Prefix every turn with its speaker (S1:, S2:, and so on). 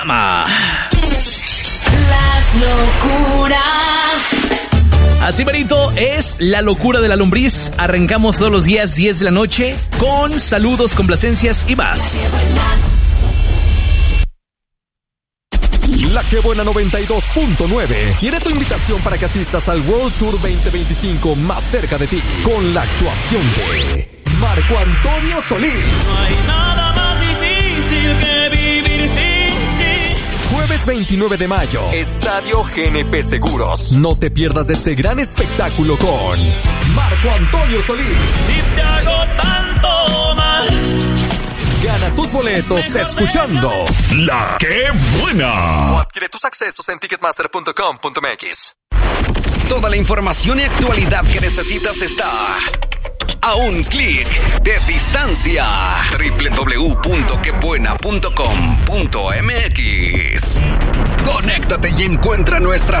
S1: Las locuras.
S2: Así, Benito, es la locura de la lombriz. Arrancamos todos los días 10 de la noche con saludos, complacencias y más.
S3: La Que Buena 92.9 tiene tu invitación para que asistas al World Tour 2025 más cerca de ti, con la actuación de Marco Antonio Solís.
S4: No hay nada más difícil que vivir sin ti.
S3: Jueves 29 de mayo, Estadio GNP Seguros. No te pierdas de este gran espectáculo con Marco Antonio Solís.
S4: Si te hago tanto mal.
S3: Gana tus boletos escuchando La Que Buena. O adquiere tus accesos en ticketmaster.com.mx.
S5: Toda la información y actualidad que necesitas está a un clic de distancia. www.quebuena.com.mx. Conéctate y encuentra nuestra